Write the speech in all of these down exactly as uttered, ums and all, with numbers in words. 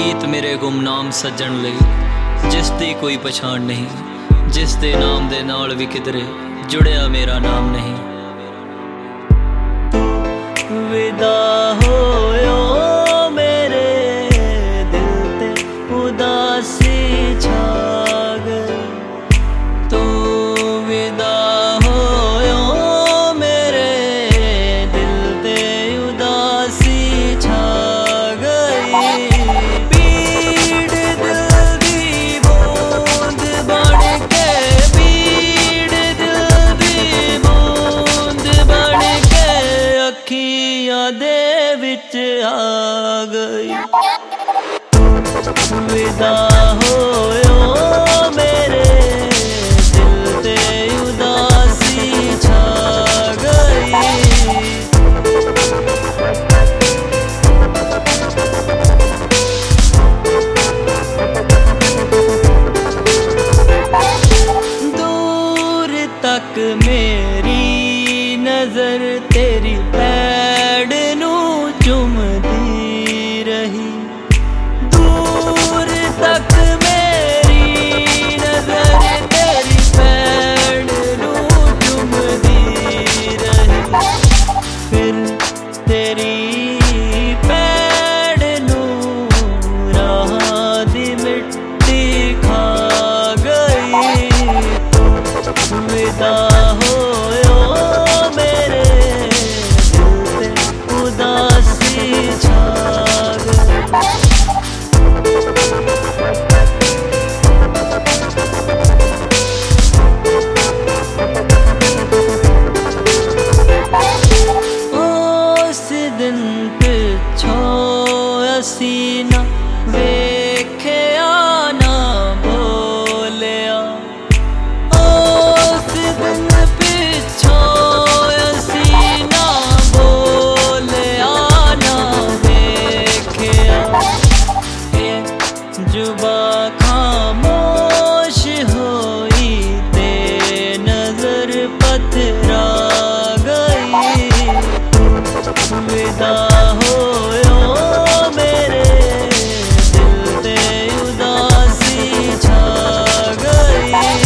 गीत मेरे गुमनाम सज्जन लई जिस दी कोई पछाण नहीं, जिस दे नाम दे नाल भी किधरे जुड़िया मेरा नाम नहीं। तू विदा होयो मेरे दिल ते उदासी छा गई, तू विदा होयो मेरे दिल ते उदासी छा गई। पीड़ दिल दी बूंद बन के, पीड़ दिल दी बूंद बन के अखियां दे विच आ गई। विदा होयो मेरे दिल ते उदासी छा गई। दूर तक मेरी नजर तेरी पैड़ नू चुमदी रही, दूर तक मेरी नजर तेरी पैड़ नू चुमदी रही। फिर तेरी पैड़ नू राह दी मिट्टी खा गई। विदा होयो मेरे दिल ते उदासी छा गई। उस दिन पिछो असी ना वेख्या ना बोलिया, उस दिन पिछो असी ना बोलिया ना वेख्या। ये जुबा खामोश होई ते नजर पथरा गई। विदा होयो मेरे दिल ते उदासी छा गई।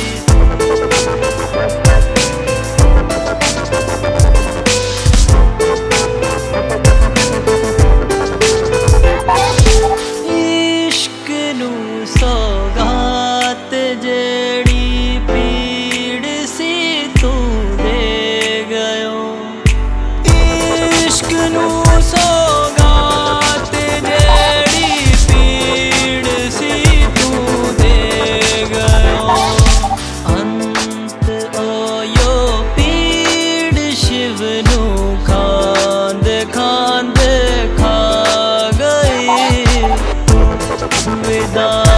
इश्क नू सौगात जेड़ी पीड़ सी तू दे गयो, इश्क नू सौगात जेड़ी पीड़ सी तू दे गयो। अंत ओयो पीड़ शिव नू खांद खांद खा गई। विदा